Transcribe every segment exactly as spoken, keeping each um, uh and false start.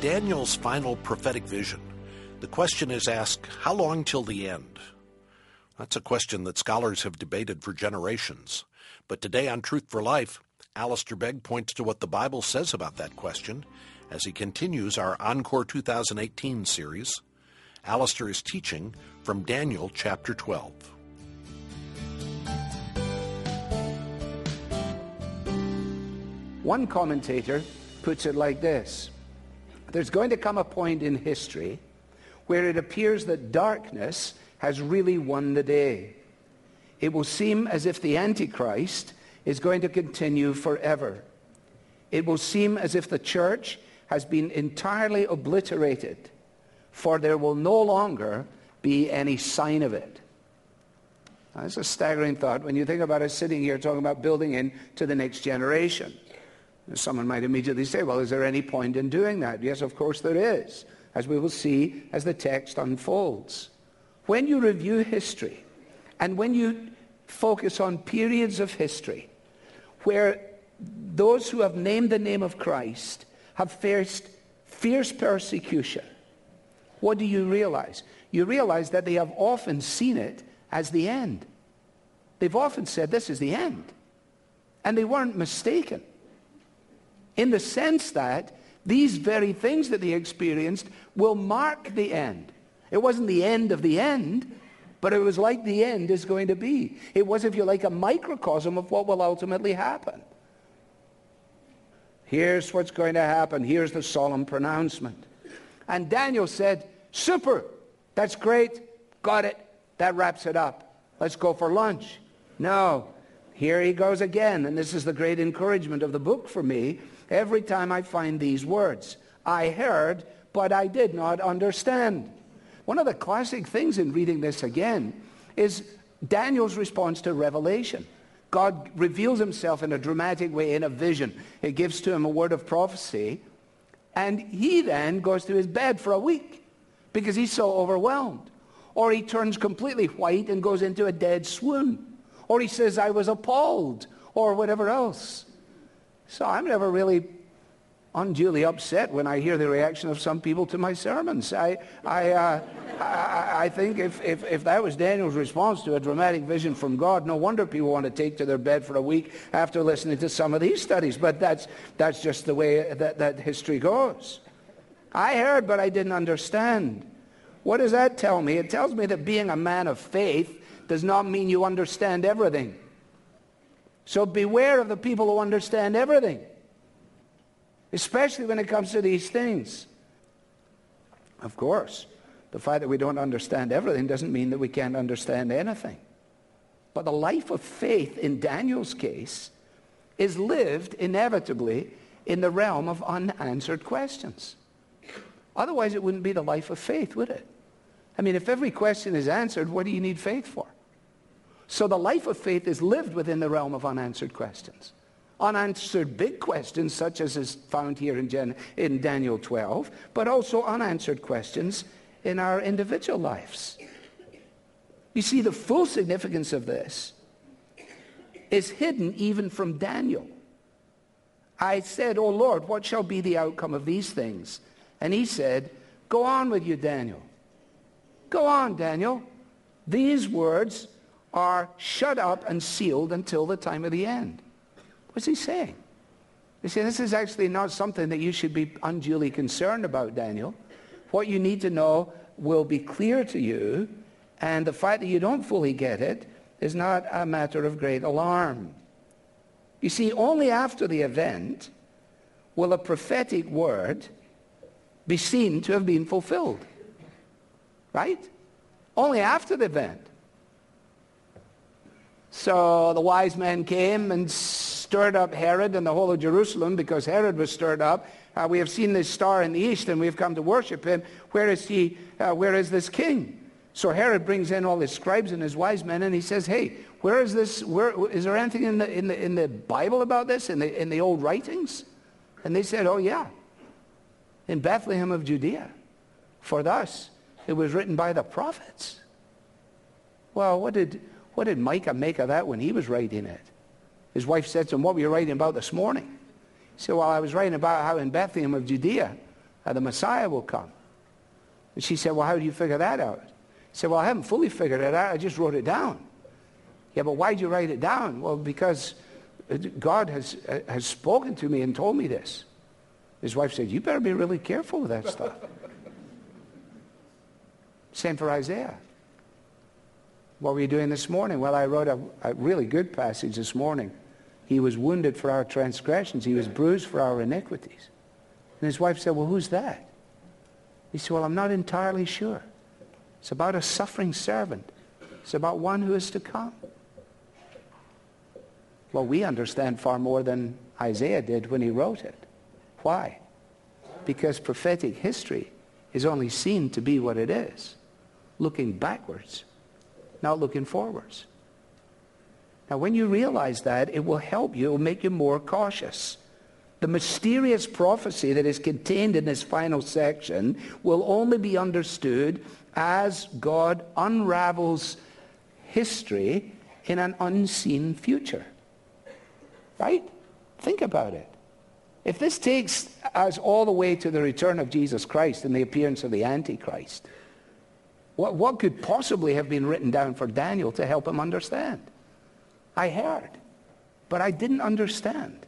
Daniel's final prophetic vision, the question is asked, how long till the end? That's a question that scholars have debated for generations. But today on Truth for Life, Alistair Begg points to what the Bible says about that question as he continues our Encore two thousand eighteen series. Alistair is teaching from Daniel chapter twelve. One commentator puts it like this: there's going to come a point in history where it appears that darkness has really won the day. It will seem as if the Antichrist is going to continue forever. It will seem as if the church has been entirely obliterated, for there will no longer be any sign of it. Now, that's a staggering thought when you think about us sitting here talking about building into the next generation. Someone might immediately say, well, is there any point in doing that? Yes, of course there is, as we will see as the text unfolds. When you review history, and when you focus on periods of history where those who have named the name of Christ have faced fierce persecution, what do you realize? You realize that they have often seen it as the end. They've often said, this is the end. And they weren't mistaken, in the sense that these very things that they experienced will mark the end. It wasn't the end of the end, but it was like the end is going to be. It was, if you like, a microcosm of what will ultimately happen. Here's what's going to happen. Here's the solemn pronouncement. And Daniel said, super, that's great, got it, that wraps it up. Let's go for lunch. No, here he goes again, and this is the great encouragement of the book for me. Every time I find these words, I heard, but I did not understand. One of the classic things in reading this again is Daniel's response to revelation. God reveals himself in a dramatic way in a vision. It gives to him a word of prophecy, and he then goes to his bed for a week because he's so overwhelmed. Or he turns completely white and goes into a dead swoon. Or he says, I was appalled, or whatever else. So I'm never really unduly upset when I hear the reaction of some people to my sermons. I, I, uh, I, I think if, if, if that was Daniel's response to a dramatic vision from God, no wonder people want to take to their bed for a week after listening to some of these studies. But that's, that's just the way that, that history goes. I heard, but I didn't understand. What does that tell me? It tells me that being a man of faith does not mean you understand everything. So beware of the people who understand everything, especially when it comes to these things. Of course, the fact that we don't understand everything doesn't mean that we can't understand anything. But the life of faith in Daniel's case is lived inevitably in the realm of unanswered questions. Otherwise, it wouldn't be the life of faith, would it? I mean, if every question is answered, what do you need faith for? So the life of faith is lived within the realm of unanswered questions. Unanswered big questions, such as is found here in, Gen- in Daniel twelve, but also unanswered questions in our individual lives. You see, the full significance of this is hidden even from Daniel. I said, O Lord, what shall be the outcome of these things? And he said, go on with you, Daniel. Go on, Daniel. These words are shut up and sealed until the time of the end. What's he saying? You see, this is actually not something that you should be unduly concerned about, Daniel. What you need to know will be clear to you, and the fact that you don't fully get it is not a matter of great alarm. You see, only after the event will a prophetic word be seen to have been fulfilled. Right? Only after the event. So the wise men came and stirred up Herod and the whole of Jerusalem, because Herod was stirred up. Uh, we have seen this star in the east, and we have come to worship him. Where is he? Uh, where is this king? So Herod brings in all his scribes and his wise men, and he says, "Hey, where is this? Where is there anything in the in the in the Bible about this? In the in the old writings?" And they said, "Oh yeah, in Bethlehem of Judea. For thus it was written by the prophets." Well, what did what did Micah make of that when he was writing it? His wife said to him, "What were you writing about this morning?" He said, "Well, I was writing about how in Bethlehem of Judea and the Messiah will come. And she said, well, how do you figure that out? I said, well, I haven't fully figured it out. I just wrote it down. Yeah, but why did you write it down? Well, because God has, has spoken to me and told me this. His wife said, you better be really careful with that stuff. Same for Isaiah. What were you doing this morning? Well, I wrote a, a really good passage this morning. He was wounded for our transgressions. He was bruised for our iniquities. And his wife said, well, who's that? He said, well, I'm not entirely sure. It's about a suffering servant. It's about one who is to come. Well, we understand far more than Isaiah did when he wrote it. Why? Because prophetic history is only seen to be what it is, looking backwards, not looking forwards. Now, when you realize that, it will help you, it will make you more cautious. The mysterious prophecy that is contained in this final section will only be understood as God unravels history in an unseen future. Right? Think about it. If this takes us all the way to the return of Jesus Christ and the appearance of the Antichrist, what, what could possibly have been written down for Daniel to help him understand? I heard, but I didn't understand.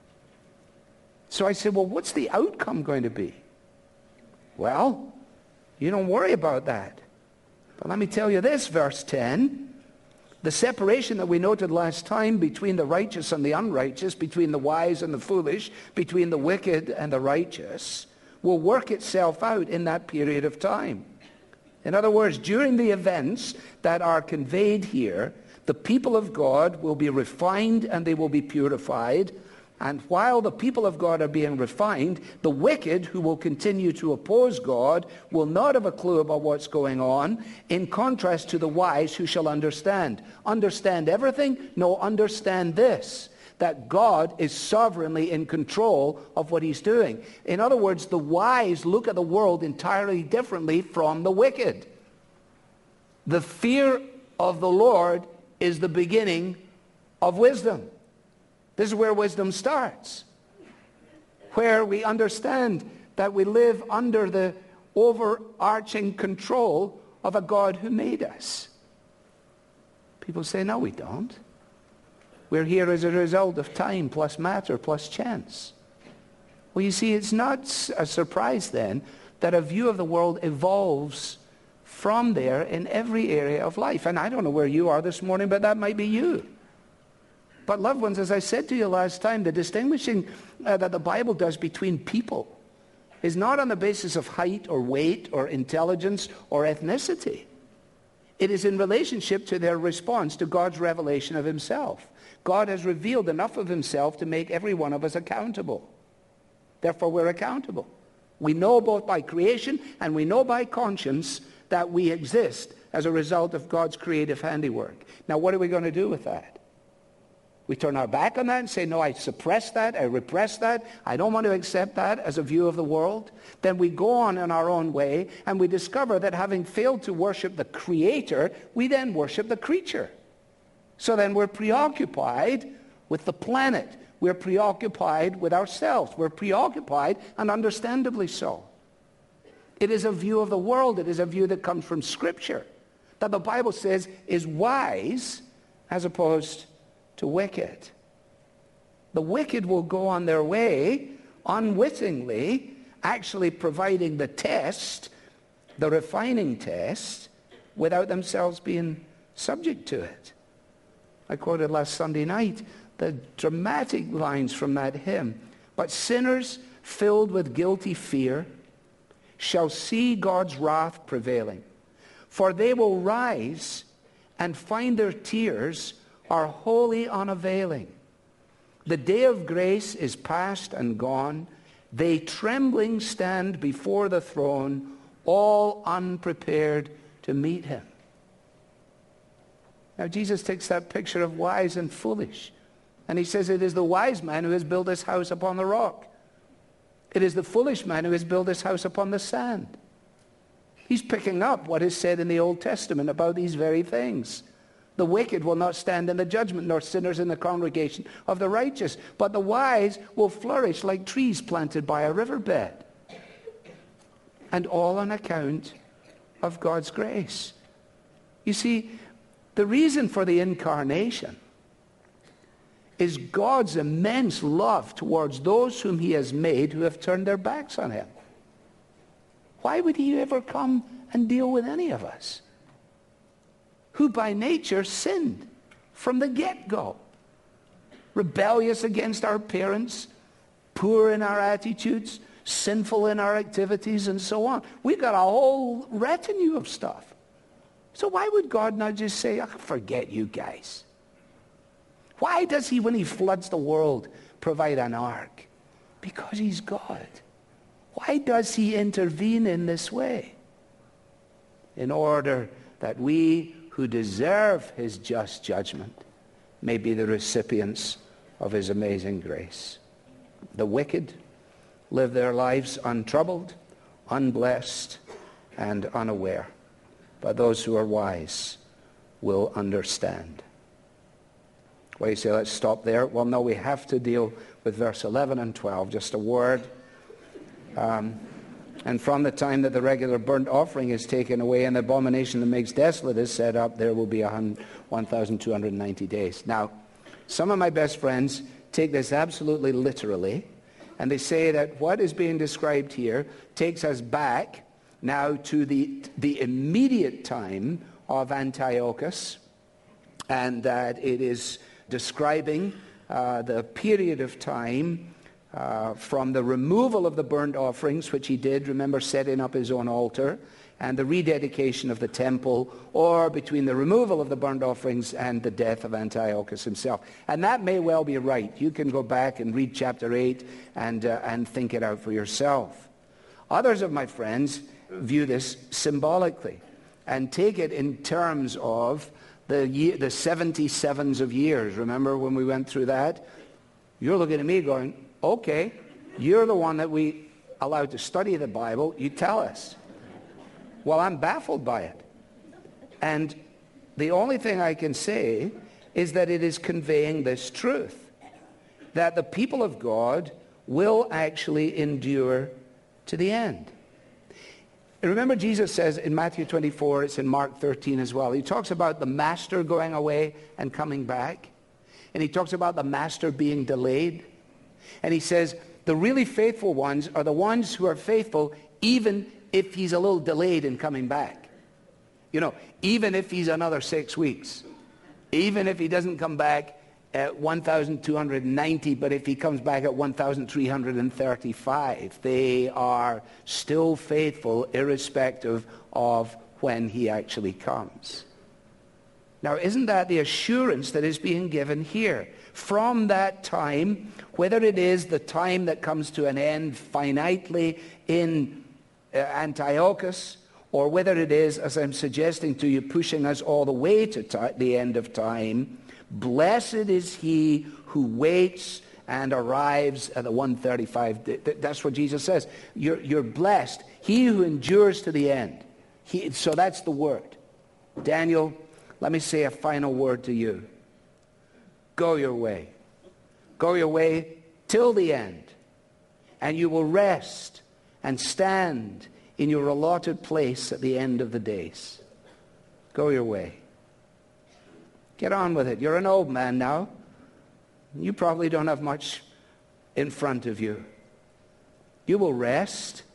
So I said, well, what's the outcome going to be? Well, you don't worry about that. But let me tell you this, verse ten. The separation that we noted last time between the righteous and the unrighteous, between the wise and the foolish, between the wicked and the righteous, will work itself out in that period of time. In other words, during the events that are conveyed here, the people of God will be refined and they will be purified. And while the people of God are being refined, the wicked who will continue to oppose God will not have a clue about what's going on, in contrast to the wise who shall understand. Understand everything? No, understand this, that God is sovereignly in control of what he's doing. In other words, the wise look at the world entirely differently from the wicked. The fear of the Lord is the beginning of wisdom. This is where wisdom starts, where we understand that we live under the overarching control of a God who made us. People say, no, we don't. We're here as a result of time plus matter plus chance. Well, you see, it's not a surprise then that a view of the world evolves from there in every area of life. And I don't know where you are this morning, but that might be you. But loved ones, as I said to you last time, the distinguishing uh, that the Bible does between people is not on the basis of height or weight or intelligence or ethnicity. It is in relationship to their response to God's revelation of himself. God has revealed enough of himself to make every one of us accountable. Therefore, we're accountable. We know both by creation and we know by conscience that we exist as a result of God's creative handiwork. Now, what are we going to do with that? We turn our back on that and say, no, I suppress that, I repress that, I don't want to accept that as a view of the world. Then we go on in our own way and we discover that having failed to worship the Creator, we then worship the creature. So then we're preoccupied with the planet. We're preoccupied with ourselves. We're preoccupied, and understandably so. It is a view of the world. It is a view that comes from Scripture, that the Bible says is wise as opposed to wicked. The wicked will go on their way unwittingly, actually providing the test, the refining test, without themselves being subject to it. I quoted last Sunday night the dramatic lines from that hymn. But sinners filled with guilty fear shall see God's wrath prevailing, for they will rise and find their tears are wholly unavailing. The day of grace is past and gone. They trembling stand before the throne, all unprepared to meet him. Now Jesus takes that picture of wise and foolish, and he says it is the wise man who has built his house upon the rock. It is the foolish man who has built his house upon the sand. He's picking up what is said in the Old Testament about these very things. The wicked will not stand in the judgment, nor sinners in the congregation of the righteous. But the wise will flourish like trees planted by a riverbed. and all on account of God's grace. You see, the reason for the incarnation is God's immense love towards those whom he has made who have turned their backs on him. Why would he ever come and deal with any of us who by nature sinned from the get-go? Rebellious against our parents, poor in our attitudes, sinful in our activities, and so on. We've got a whole retinue of stuff. So why would God not just say, oh, forget you guys? Why does he, when he floods the world, provide an ark? Because he's God. Why does he intervene in this way? In order that we who deserve his just judgment may be the recipients of his amazing grace. The wicked live their lives untroubled, unblessed, and unaware. But those who are wise will understand. Well, you say, let's stop there. Well, no, we have to deal with verse eleven and twelve. Just a word. Um, and from the time that the regular burnt offering is taken away and the abomination that makes desolate is set up, there will be one thousand two hundred ninety days. Now, some of my best friends take this absolutely literally, and they say that what is being described here takes us back now to the, the immediate time of Antiochus, and that it is describing uh, the period of time uh, from the removal of the burnt offerings, which he did, remember, setting up his own altar, and the rededication of the temple, or between the removal of the burnt offerings and the death of Antiochus himself. And that may well be right. You can go back and read chapter eight and, uh, and think it out for yourself. Others of my friends view this symbolically and take it in terms of the year, the seventy-sevens of years. Remember when we went through that? You're looking at me going, okay, you're the one that we allowed to study the Bible. You tell us. Well, I'm baffled by it. And the only thing I can say is that it is conveying this truth, that the people of God will actually endure to the end. And remember, Jesus says in Matthew twenty-four, it's in Mark thirteen as well, he talks about the master going away and coming back. And he talks about the master being delayed. And he says the really faithful ones are the ones who are faithful even if he's a little delayed in coming back. You know, even if he's another six weeks. Even if he doesn't come back at one thousand two hundred ninety, but if he comes back at one thousand three hundred thirty-five, they are still faithful irrespective of when he actually comes. Now, isn't that the assurance that is being given here? From that time, whether it is the time that comes to an end finitely in uh, Antiochus, or whether it is, as I'm suggesting to you, pushing us all the way to t- the end of time, blessed is he who waits and arrives at the one thirty-five. That's what Jesus says. You're, you're blessed. He who endures to the end. He, so that's the word. Daniel, let me say a final word to you. Go your way. Go your way till the end. And you will rest and stand in your allotted place at the end of the days. Go your way. Get on with it. You're an old man now. You probably don't have much in front of you. You will rest.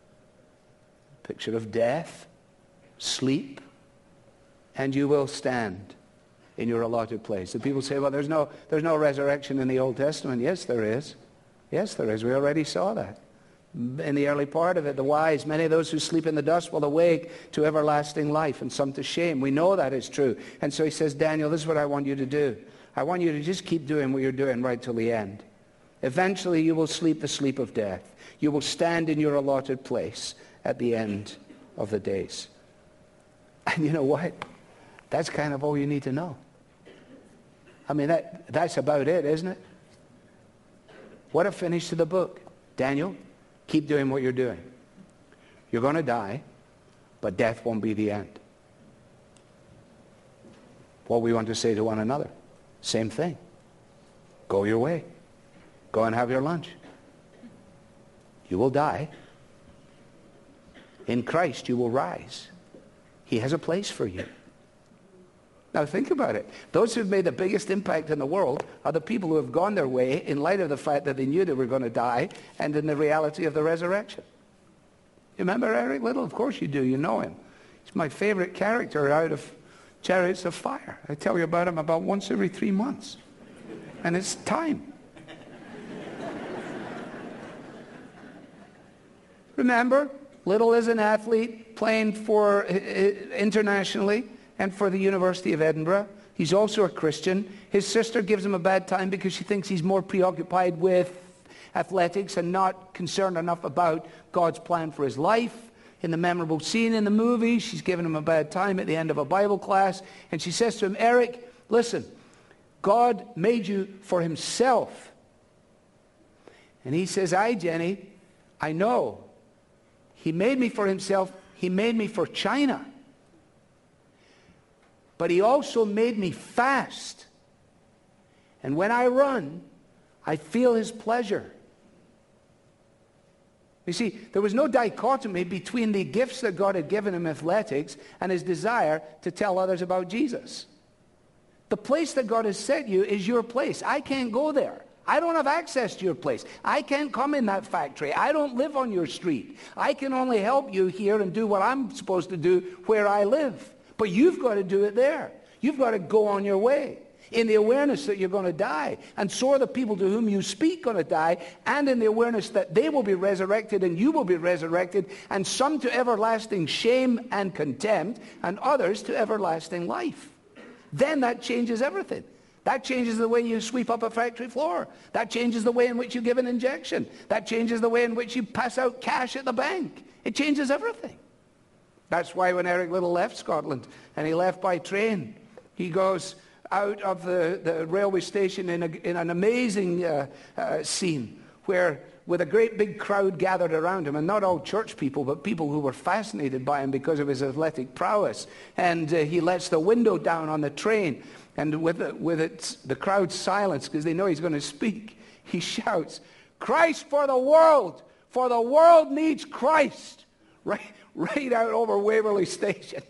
Picture of death, sleep, and you will stand in your allotted place. And people say, well, there's no, there's no resurrection in the Old Testament. Yes, there is. Yes, there is. We already saw that. In the early part of it, the wise, many of those who sleep in the dust will awake to everlasting life, and some to shame. We know that is true. And so he says, Daniel, this is what I want you to do. I want you to just keep doing what you're doing right till the end. Eventually you will sleep the sleep of death. You will stand in your allotted place at the end of the days. And you know what? That's kind of all you need to know. I mean, that, that's about it, isn't it? What a finish to the book. Daniel, keep doing what you're doing. You're going to die, but death won't be the end. What we want to say to one another, same thing. Go your way. Go and have your lunch. You will die, In Christ you will rise. He has a place for you. Now think about it. Those who've made the biggest impact in the world are the people who have gone their way in light of the fact that they knew they were going to die and in the reality of the resurrection. You remember Eric Liddell? Of course you do. You know him. He's my favorite character out of Chariots of Fire. I tell you about him about once every three months. And it's time. Remember, Liddell is an athlete playing for uh, internationally and for the University of Edinburgh. He's also a Christian. His sister gives him a bad time because she thinks he's more preoccupied with athletics and not concerned enough about God's plan for his life. In the memorable scene in the movie, she's giving him a bad time at the end of a Bible class, and she says to him, Eric, listen, God made you for himself. And he says, aye, Jenny, I know. He made me for himself. He made me for China. But he also made me fast. And when I run, I feel his pleasure. You see, there was no dichotomy between the gifts that God had given him in athletics and his desire to tell others about Jesus. The place that God has set you is your place. I can't go there. I don't have access to your place. I can't come in that factory. I don't live on your street. I can only help you here and do what I'm supposed to do where I live. But you've got to do it there. You've got to go on your way in the awareness that you're going to die. And so are the people to whom you speak going to die, and in the awareness that they will be resurrected and you will be resurrected, and some to everlasting shame and contempt, and others to everlasting life. Then that changes everything. That changes the way you sweep up a factory floor. That changes the way in which you give an injection. That changes the way in which you pass out cash at the bank. It changes everything. That's why when Eric Liddell left Scotland, and he left by train, he goes out of the, the railway station in, a, in an amazing uh, uh, scene where, with a great big crowd gathered around him, and not all church people, but people who were fascinated by him because of his athletic prowess. And uh, he lets the window down on the train, and with, it, with it, the crowd silence because they know he's going to speak, he shouts, Christ for the world, for the world needs Christ, right, right out over Waverley Station.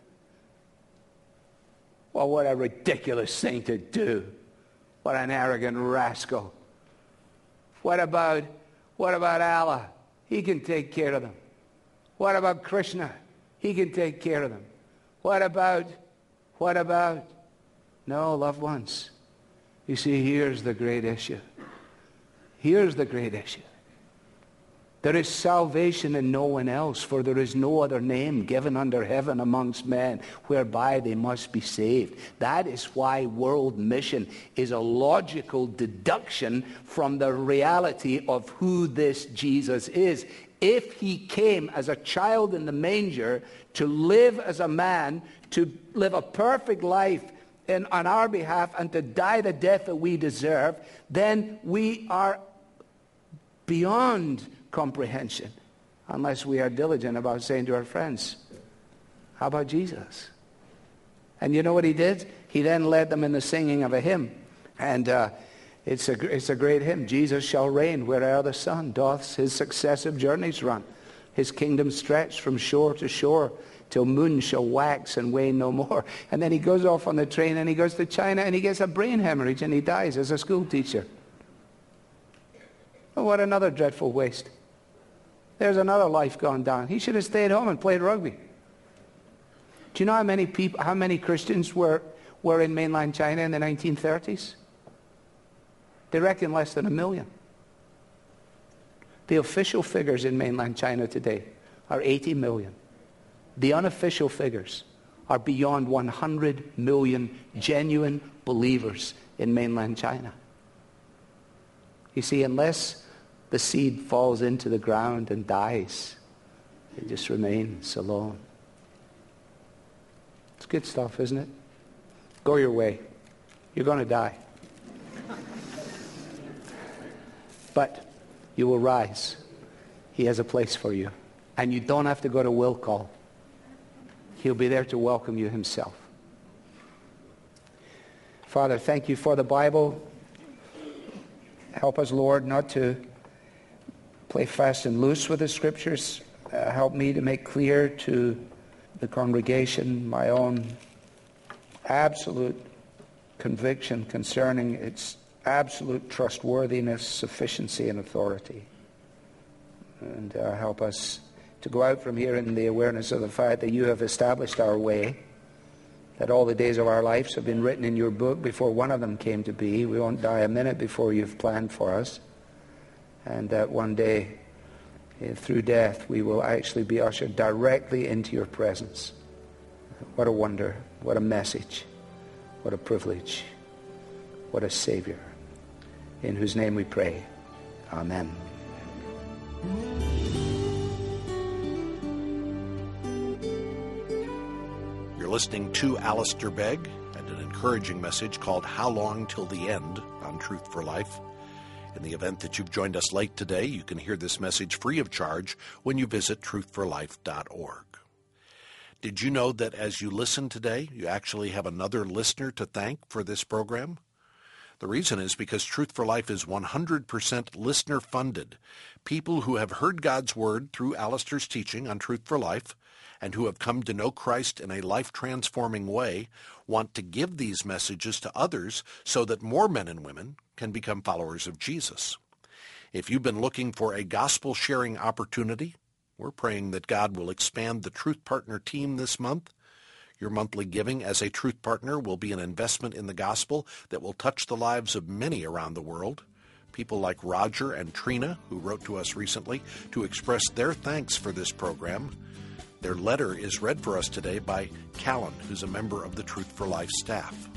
Well, what a ridiculous thing to do. What an arrogant rascal. What about, what about Allah? He can take care of them. What about Krishna? He can take care of them. What about, what about? No, loved ones. You see, here's the great issue. Here's the great issue. There is salvation in no one else, for there is no other name given under heaven amongst men whereby they must be saved. That is why world mission is a logical deduction from the reality of who this Jesus is. If he came as a child in the manger to live as a man, to live a perfect life in, on our behalf, and to die the death that we deserve, then we are beyond comprehension, unless we are diligent about saying to our friends, how about Jesus? And you know what he did? He then led them in the singing of a hymn. And uh, it's, a, it's a great hymn. Jesus shall reign where'er the sun doth his successive journeys run. His kingdom stretched from shore to shore till moon shall wax and wane no more. And then he goes off on the train and he goes to China and he gets a brain hemorrhage and he dies as a school teacher. Oh, what another dreadful waste. There's another life gone down. He should have stayed home and played rugby. Do you know how many people, how many Christians were, were in mainland China in the nineteen thirties? They reckon less than a million. The official figures in mainland China today are eighty million. The unofficial figures are beyond one hundred million genuine believers in mainland China. You see, unless the seed falls into the ground and dies, it just remains alone. It's good stuff, isn't it? Go your way. You're going to die. But you will rise. He has a place for you. And you don't have to go to will call. He'll be there to welcome you himself. Father, thank you for the Bible. Help us, Lord, not to play fast and loose with the Scriptures. uh, help me to make clear to the congregation my own absolute conviction concerning its absolute trustworthiness, sufficiency, and authority. And uh, help us to go out from here in the awareness of the fact that you have established our way, that all the days of our lives have been written in your book before one of them came to be. We won't die a minute before you've planned for us. And that one day, uh, through death, we will actually be ushered directly into your presence. What a wonder, what a message, what a privilege, what a Savior, in whose name we pray. Amen. You're listening to Alistair Begg and an encouraging message called How Long Till the End on Truth for Life. In the event that you've joined us late today, you can hear this message free of charge when you visit truth for life dot org. Did you know that as you listen today, you actually have another listener to thank for this program? The reason is because Truth for Life is one hundred percent listener-funded. People who have heard God's Word through Alistair's teaching on Truth for Life and who have come to know Christ in a life-transforming way want to give these messages to others so that more men and women can become followers of Jesus. If you've been looking for a gospel-sharing opportunity, we're praying that God will expand the Truth Partner team this month. Your monthly giving as a Truth Partner will be an investment in the gospel that will touch the lives of many around the world. People like Roger and Trina, who wrote to us recently to express their thanks for this program. Their letter is read for us today by Callan, who's a member of the Truth for Life staff.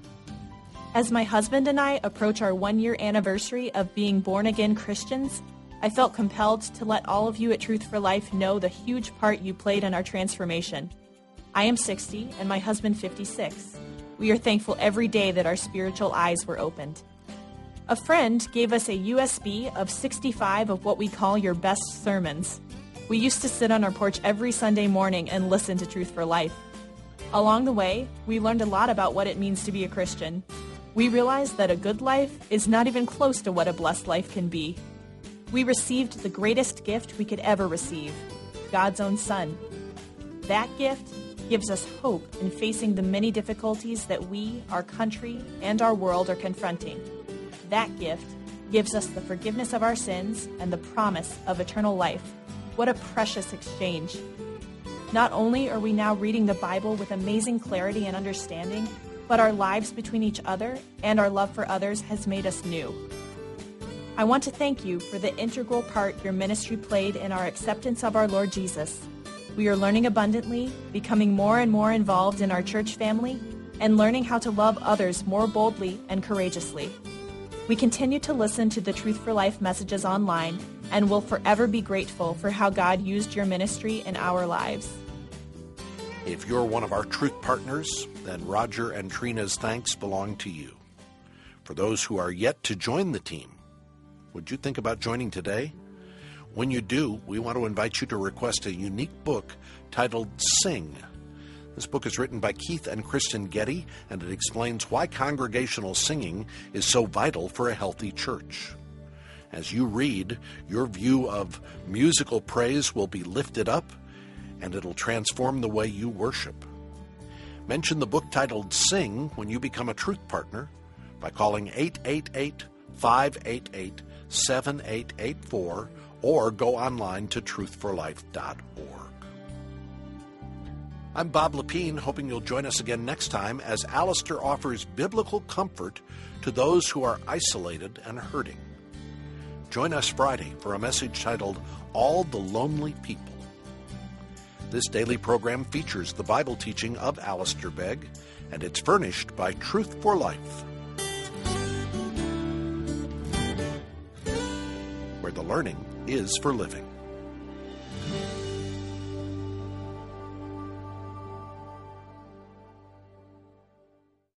As my husband and I approach our one-year anniversary of being born-again Christians, I felt compelled to let all of you at Truth for Life know the huge part you played in our transformation. I am sixty and my husband fifty-six. We are thankful every day that our spiritual eyes were opened. A friend gave us a U S B of sixty-five of what we call your best sermons. We used to sit on our porch every Sunday morning and listen to Truth for Life. Along the way, we learned a lot about what it means to be a Christian. We realized that a good life is not even close to what a blessed life can be. We received the greatest gift we could ever receive, God's own Son. That gift gives us hope in facing the many difficulties that we, our country, and our world are confronting. That gift gives us the forgiveness of our sins and the promise of eternal life. What a precious exchange. Not only are we now reading the Bible with amazing clarity and understanding, but our lives between each other and our love for others has made us new. I want to thank you for the integral part your ministry played in our acceptance of our Lord Jesus. We are learning abundantly, becoming more and more involved in our church family, and learning how to love others more boldly and courageously. We continue to listen to the Truth for Life messages online and will forever be grateful for how God used your ministry in our lives. If you're one of our Truth Partners, then Roger and Trina's thanks belong to you. For those who are yet to join the team, would you think about joining today? When you do, we want to invite you to request a unique book titled Sing. This book is written by Keith and Kristen Getty, and it explains why congregational singing is so vital for a healthy church. As you read, your view of musical praise will be lifted up, and it'll transform the way you worship. Mention the book titled Sing when you become a Truth Partner by calling eight eight eight, five eight eight, seven eight eight four or go online to truth for life dot org. I'm Bob Lepine, hoping you'll join us again next time as Alistair offers biblical comfort to those who are isolated and hurting. Join us Friday for a message titled All the Lonely People. This daily program features the Bible teaching of Alistair Begg, and it's furnished by Truth for Life, where the learning is for living.